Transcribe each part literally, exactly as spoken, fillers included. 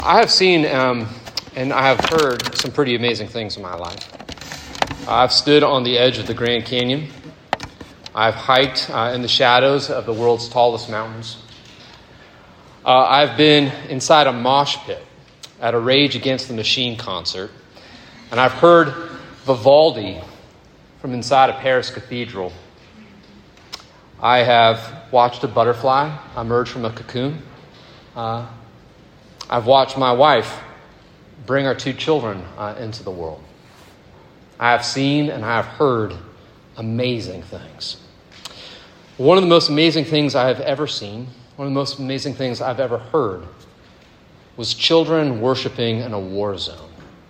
I have seen um, and I have heard some pretty amazing things in my life. I've stood on the edge of the Grand Canyon. I've hiked uh, in the shadows of the world's tallest mountains. Uh, I've been inside a mosh pit at a Rage Against the Machine concert. And I've heard Vivaldi from inside a Paris cathedral. I have watched a butterfly emerge from a cocoon. Uh, I've watched my wife bring our two children uh, into the world. I have seen and I have heard amazing things. One of the most amazing things I have ever seen, one of the most amazing things I've ever heard, was children worshiping in a war zone.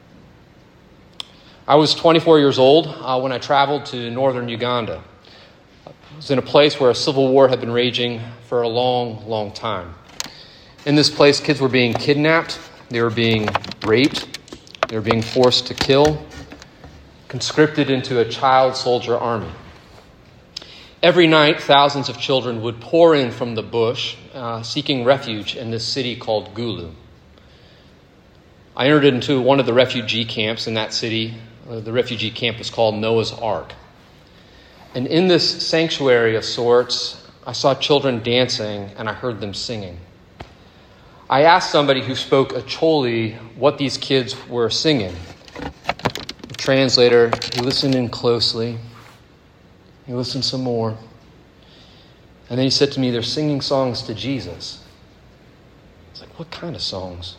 I was twenty-four years old uh, when I traveled to northern Uganda. I was in a place where a civil war had been raging for a long, long time. In this place, kids were being kidnapped, they were being raped, they were being forced to kill, conscripted into a child soldier army. Every night, thousands of children would pour in from the bush, uh, seeking refuge in this city called Gulu. I entered into one of the refugee camps in that city. Uh, the refugee camp was called Noah's Ark. And in this sanctuary of sorts, I saw children dancing and I heard them singing. I asked somebody who spoke Acholi what these kids were singing. The translator, he listened in closely. He listened some more. And then he said to me, they're singing songs to Jesus. I was like, what kind of songs?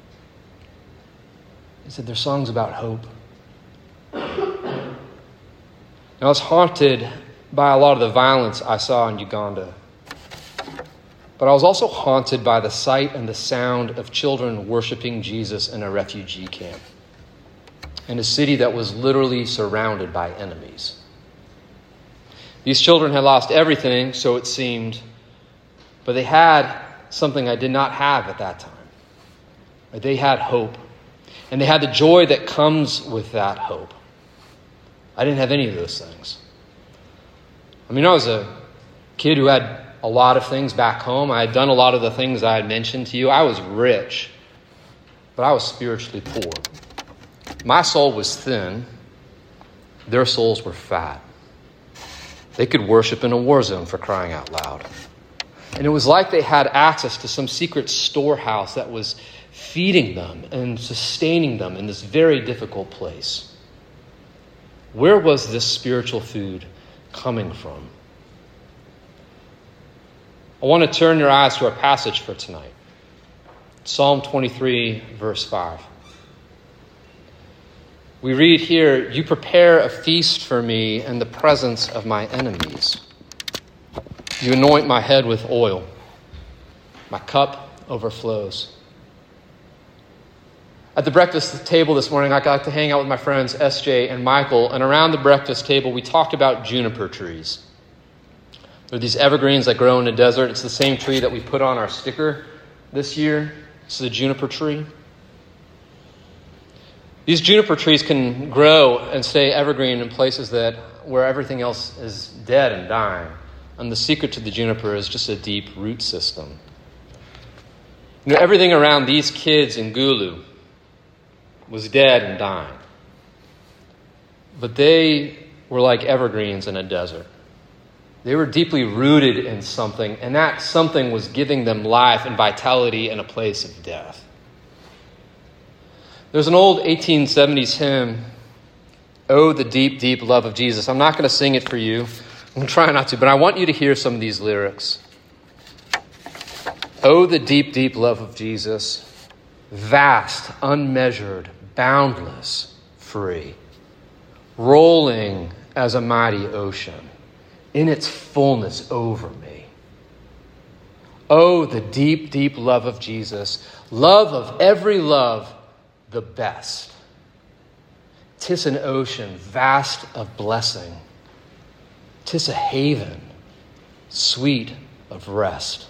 He said, they're songs about hope. Now, I was haunted by a lot of the violence I saw in Uganda. But I was also haunted by the sight and the sound of children worshiping Jesus in a refugee camp, in a city that was literally surrounded by enemies. These children had lost everything, so it seemed, but they had something I did not have at that time. They had hope, and they had the joy that comes with that hope. I didn't have any of those things. I mean, I was a kid who had a lot of things back home. I had done a lot of the things I had mentioned to you. I was rich, but I was spiritually poor. My soul was thin. Their souls were fat. They could worship in a war zone, for crying out loud. And it was like they had access to some secret storehouse that was feeding them and sustaining them in this very difficult place. Where was this spiritual food coming from? I want to turn your eyes to our passage for tonight. Psalm twenty-three, verse five. We read here, you prepare a feast for me in the presence of my enemies. You anoint my head with oil. My cup overflows. At the breakfast table this morning, I got to hang out with my friends S J and Michael, and around the breakfast table, we talked about juniper trees. They're these evergreens that grow in the desert. It's the same tree that we put on our sticker this year. It's the juniper tree. These juniper trees can grow and stay evergreen in places that where everything else is dead and dying. And the secret to the juniper is just a deep root system. You know, everything around these kids in Gulu was dead and dying. But they were like evergreens in a desert. They were deeply rooted in something, and that something was giving them life and vitality in a place of death. There's an old eighteen seventies hymn, Oh, the Deep, Deep Love of Jesus. I'm not going to sing it for you. I'm trying not to, but I want you to hear some of these lyrics. Oh, the deep, deep love of Jesus, vast, unmeasured, boundless, free, rolling as a mighty ocean, in its fullness over me. Oh, the deep, deep love of Jesus, love of every love, the best. 'Tis an ocean vast of blessing. 'Tis a haven sweet of rest.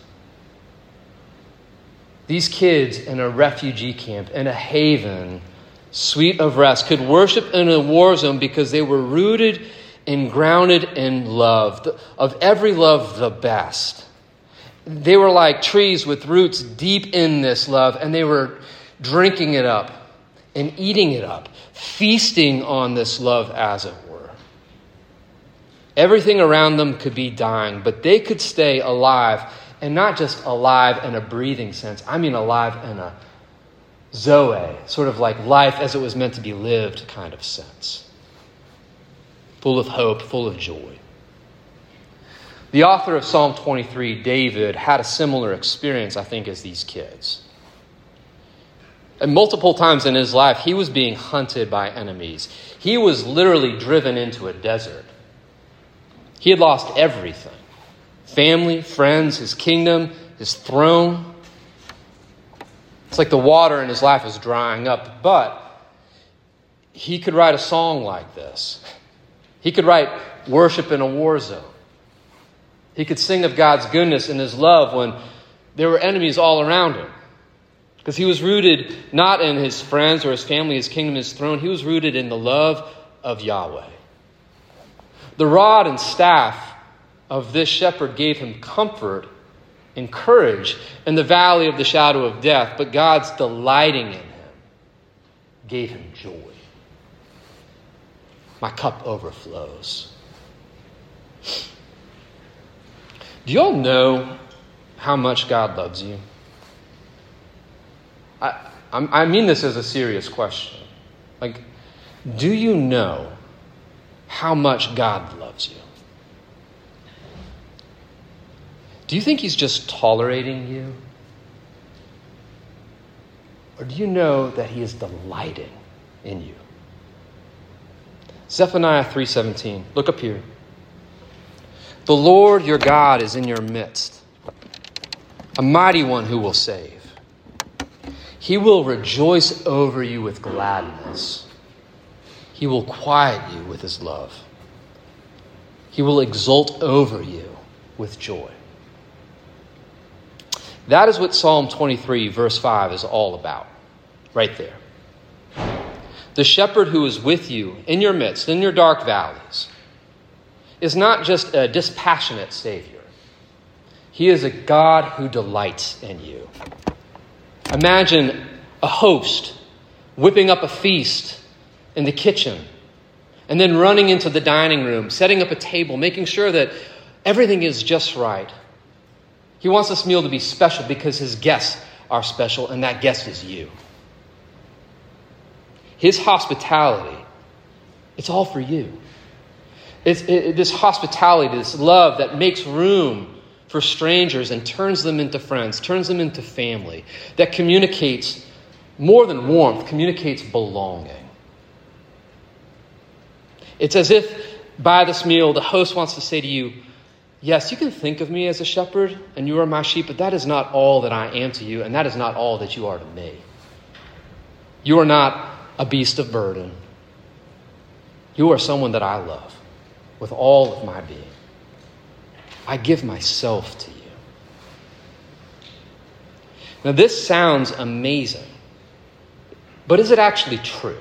These kids in a refugee camp, in a haven sweet of rest, could worship in a war zone because they were rooted and grounded in love, of every love the best. They were like trees with roots deep in this love, and they were drinking it up and eating it up, feasting on this love, as it were. Everything around them could be dying, but they could stay alive, and not just alive in a breathing sense. I mean alive in a Zoe, sort of like life as it was meant to be lived kind of sense. Full of hope, full of joy. The author of Psalm twenty-three, David, had a similar experience, I think, as these kids. And multiple times in his life, he was being hunted by enemies. He was literally driven into a desert. He had lost everything. Family, friends, his kingdom, his throne. It's like the water in his life is drying up. But he could write a song like this. He could write worship in a war zone. He could sing of God's goodness and his love when there were enemies all around him. Because he was rooted not in his friends or his family, his kingdom, his throne. He was rooted in the love of Yahweh. The rod and staff of this shepherd gave him comfort and courage in the valley of the shadow of death, but God's delighting in him gave him joy. My cup overflows. Do you all know how much God loves you? I, I mean this as a serious question. Like, do you know how much God loves you? Do you think he's just tolerating you? Or do you know that he is delighting in you? Zephaniah three seventeen. Look up here. The Lord your God is in your midst, a mighty one who will save. He will rejoice over you with gladness. He will quiet you with his love. He will exult over you with joy. That is what Psalm twenty-three, verse five is all about. Right there. The shepherd who is with you in your midst, in your dark valleys, is not just a dispassionate Savior. He is a God who delights in you. Imagine a host whipping up a feast in the kitchen and then running into the dining room, setting up a table, making sure that everything is just right. He wants this meal to be special because his guests are special, and that guest is you. His hospitality, it's all for you. It's it, this hospitality, this love that makes room for strangers and turns them into friends, turns them into family, that communicates more than warmth, communicates belonging. It's as if by this meal, the host wants to say to you, yes, you can think of me as a shepherd and you are my sheep, but that is not all that I am to you, and that is not all that you are to me. You are not a beast of burden. You are someone that I love with all of my being. I give myself to you. Now, this sounds amazing, but is it actually true?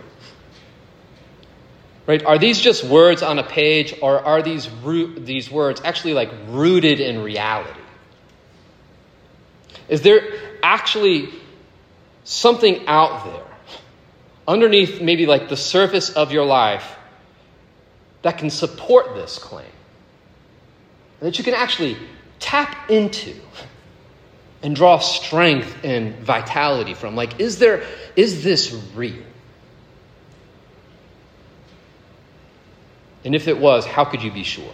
Right? Are these just words on a page, or are these root, these words actually like rooted in reality? Is there actually something out there underneath maybe like the surface of your life that can support this claim? That you can actually tap into and draw strength and vitality from? Like, is there, is this real? And if it was, how could you be sure?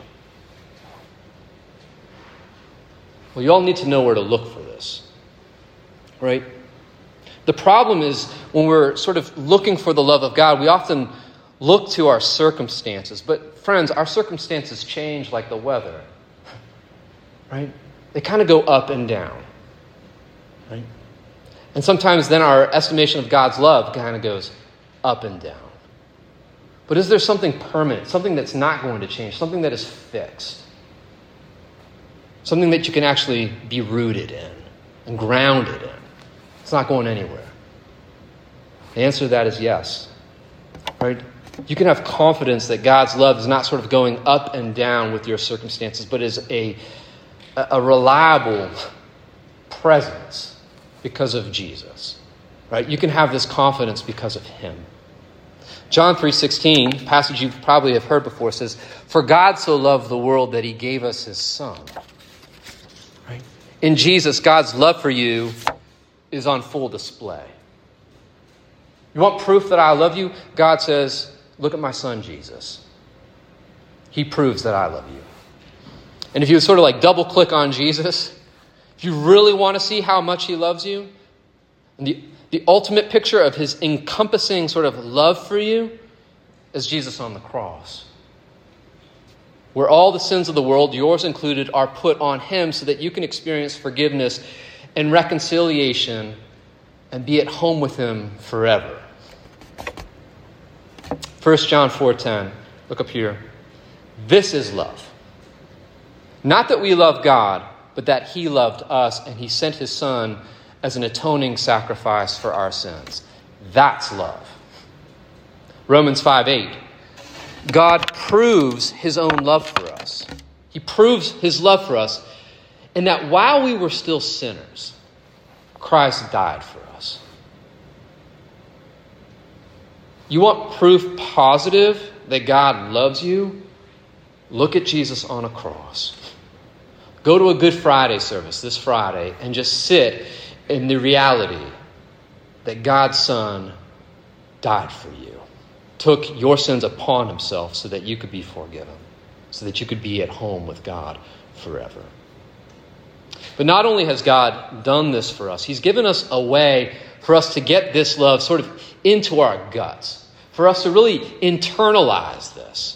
Well, you all need to know where to look for this, right? The problem is when we're sort of looking for the love of God, we often look to our circumstances. But friends, our circumstances change like the weather, right? They kind of go up and down, right? And sometimes then our estimation of God's love kind of goes up and down. But is there something permanent, something that's not going to change, something that is fixed? Something that you can actually be rooted in and grounded in. It's not going anywhere. The answer to that is yes. Right? You can have confidence that God's love is not sort of going up and down with your circumstances, but is a, a reliable presence because of Jesus. right? You can have this confidence because of him. John three sixteen, passage you probably have heard before, says, "For God so loved the world that he gave us his son." Right? In Jesus, God's love for you is on full display. You want proof that I love you? God says, look at my son, Jesus. He proves that I love you. And if you sort of like double click on Jesus, if you really want to see how much he loves you, and the, the ultimate picture of his encompassing sort of love for you is Jesus on the cross, where all the sins of the world, yours included, are put on him so that you can experience forgiveness and reconciliation and be at home with him forever. First John four ten, look up here. This is love. Not that we love God, but that he loved us and he sent his son as an atoning sacrifice for our sins. That's love. Romans five eight. God proves his own love for us. He proves his love for us in that while we were still sinners, Christ died for us. You want proof positive that God loves you? Look at Jesus on a cross. Go to a Good Friday service this Friday and just sit in the reality that God's Son died for you, took your sins upon himself so that you could be forgiven, so that you could be at home with God forever. But not only has God done this for us, he's given us a way for us to get this love sort of into our guts, for us to really internalize this.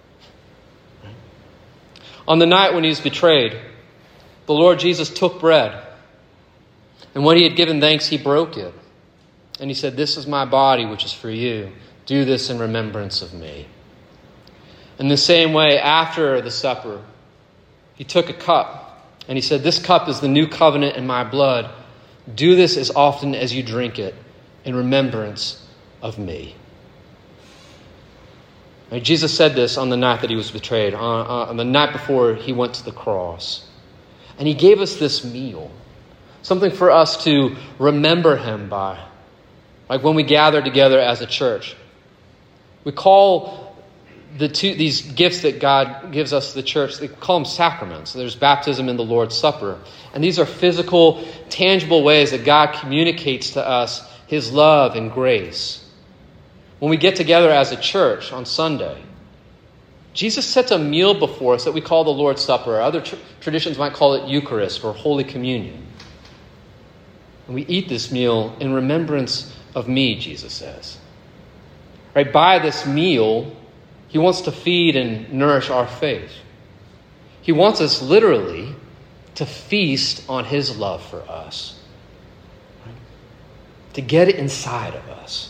On the night when he was betrayed, the Lord Jesus took bread, and when he had given thanks, he broke it. And he said, "This is my body, which is for you. Do this in remembrance of me." In the same way, after the supper, he took a cup, and he said, "This cup is the new covenant in my blood. Do this as often as you drink it in remembrance of me." Right, Jesus said this on the night that he was betrayed, on, on the night before he went to the cross. And he gave us this meal, something for us to remember him by. Like when we gather together as a church, we call the two these gifts that God gives us, the church, they call them sacraments. There's baptism and the Lord's Supper. And these are physical, tangible ways that God communicates to us his love and grace. When we get together as a church on Sunday, Jesus sets a meal before us that we call the Lord's Supper. Other tr- traditions might call it Eucharist or Holy Communion. And we eat this meal in remembrance of me, Jesus says. Right? By this meal, he wants to feed and nourish our faith. He wants us literally to feast on his love for us. Right? To get it inside of us.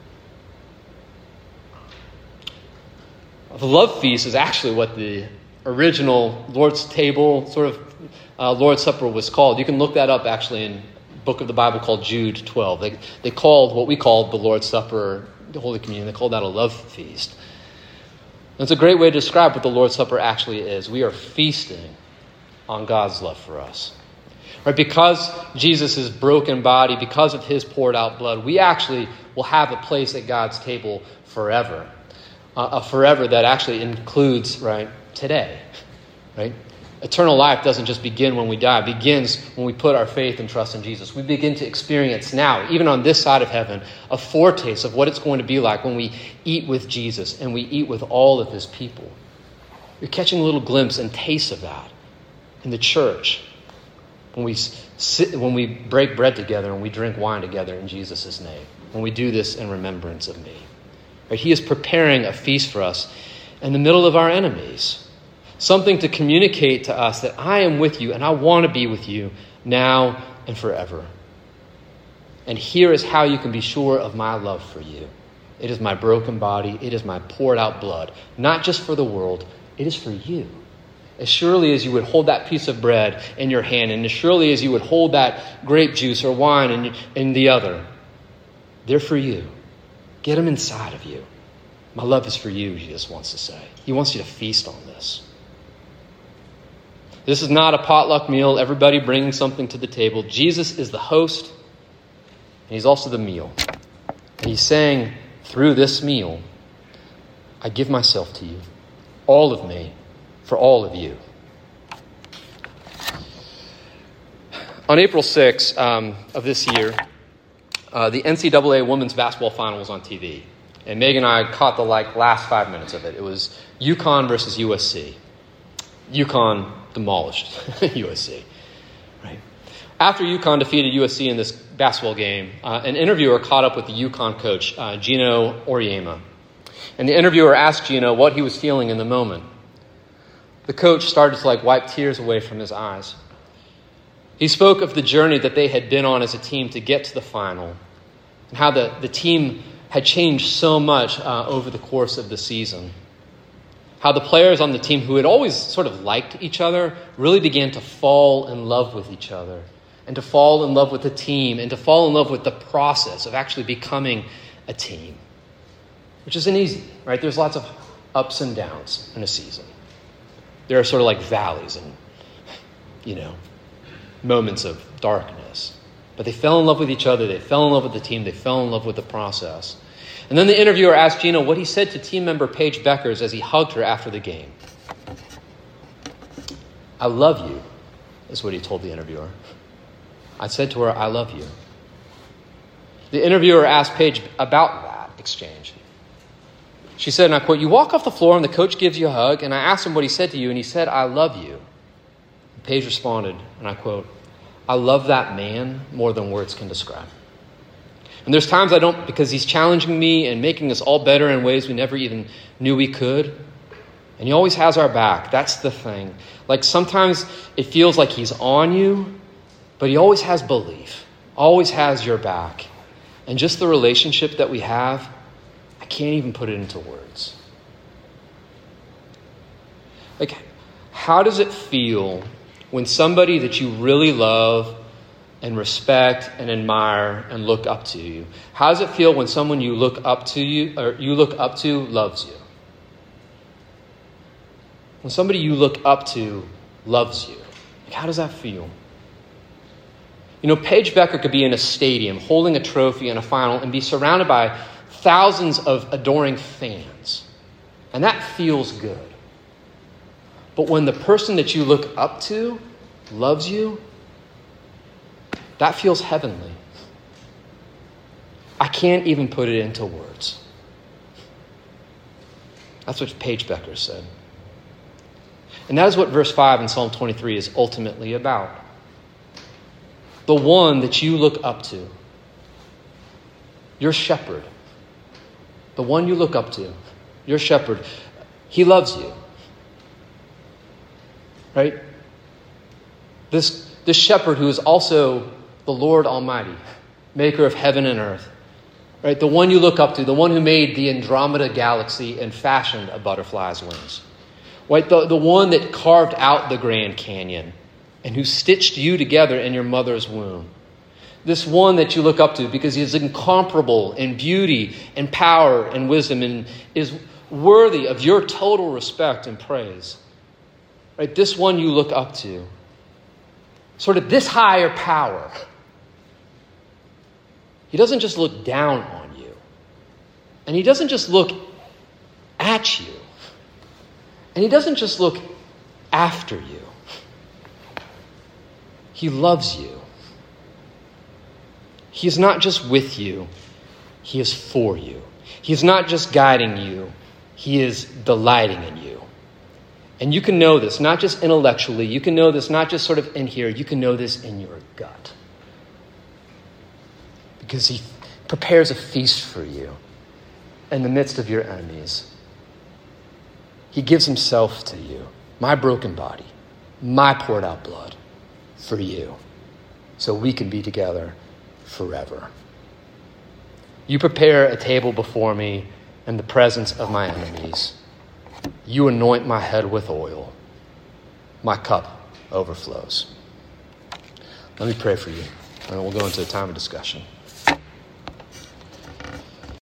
The love feast is actually what the original Lord's table, sort of uh, Lord's Supper was called. You can look that up actually in a book of the Bible called Jude twelve. They, they called what we called the Lord's Supper, the Holy Communion, they called that a love feast. And it's a great way to describe what the Lord's Supper actually is. We are feasting on God's love for us. Right? Because Jesus' broken body, because of his poured out blood, we actually will have a place at God's table forever. Uh, a forever that actually includes, right, today, right? Eternal life doesn't just begin when we die. It begins when we put our faith and trust in Jesus. We begin to experience now, even on this side of heaven, a foretaste of what it's going to be like when we eat with Jesus and we eat with all of his people. You're catching a little glimpse and taste of that in the church when we sit, when we break bread together and we drink wine together in Jesus' name, when we do this in remembrance of me. Right? He is preparing a feast for us in the middle of our enemies. Something to communicate to us that I am with you and I want to be with you now and forever. And here is how you can be sure of my love for you. It is my broken body. It is my poured out blood. Not just for the world. It is for you. As surely as you would hold that piece of bread in your hand, and as surely as you would hold that grape juice or wine in, in the other, they're for you. Get them inside of you. My love is for you, Jesus wants to say. He wants you to feast on this. This is not a potluck meal, everybody bringing something to the table. Jesus is the host, he's also the meal. And he's saying, through this meal, I give myself to you, all of me, for all of you. On April sixth um, of this year, uh, the N C double A women's basketball final was on T V. And Megan and I caught the like last five minutes of it. It was UConn versus U S C. UConn demolished U S C. Right? After UConn defeated U S C in this basketball game, uh, an interviewer caught up with the UConn coach, uh, Gino Auriemma. And the interviewer asked Gino what he was feeling in the moment. The coach started to like wipe tears away from his eyes. He spoke of the journey that they had been on as a team to get to the final, and how the, the team had changed so much uh, over the course of the season. How the players on the team who had always sort of liked each other really began to fall in love with each other, and to fall in love with the team, and to fall in love with the process of actually becoming a team, which isn't easy, right? There's lots of ups and downs in a season. There are sort of like valleys and, you know, moments of darkness. But they fell in love with each other. They fell in love with the team. They fell in love with the process. And then the interviewer asked Gino what he said to team member Paige Beckers as he hugged her after the game. I love you, is what he told the interviewer. I said to her, I love you. The interviewer asked Paige about that exchange. She said, and I quote, you walk off the floor and the coach gives you a hug, and I asked him what he said to you, and he said, I love you. Paige responded, and I quote, I love that man more than words can describe. And there's times I don't, because he's challenging me and making us all better in ways we never even knew we could. And he always has our back. That's the thing. Like sometimes it feels like he's on you, but he always has belief, always has your back. And just the relationship that we have, I can't even put it into words. Like, how does it feel when somebody that you really love and respect and admire and look up to you, how does it feel when someone you look up to you or you look up to loves you? When somebody you look up to loves you, like how does that feel? You know, Paige Becker could be in a stadium holding a trophy in a final and be surrounded by thousands of adoring fans. And that feels good. But when the person that you look up to loves you, that feels heavenly. I can't even put it into words. That's what Paige Becker said. And that is what verse five in Psalm twenty-three is ultimately about. The one that you look up to, your shepherd, the one you look up to, your shepherd, he loves you. Right? This, this shepherd who is also the Lord Almighty, maker of heaven and earth. Right? The one you look up to, the one who made the Andromeda galaxy and fashioned a butterfly's wings. Right? The, the one that carved out the Grand Canyon and who stitched you together in your mother's womb. This one that you look up to because he is incomparable in beauty and power and wisdom and is worthy of your total respect and praise. Right? This one you look up to. Sort of this higher power. He doesn't just look down on you. And he doesn't just look at you. And he doesn't just look after you. He loves you. He is not just with you. He is for you. He is not just guiding you. He is delighting in you. And you can know this, not just intellectually. You can know this not just sort of in here. You can know this in your gut. Because he prepares a feast for you in the midst of your enemies. He gives himself to you, my broken body, my poured out blood for you, so we can be together forever. You prepare a table before me in the presence of my enemies. You anoint my head with oil. My cup overflows. Let me pray for you, and we'll go into a time of discussion.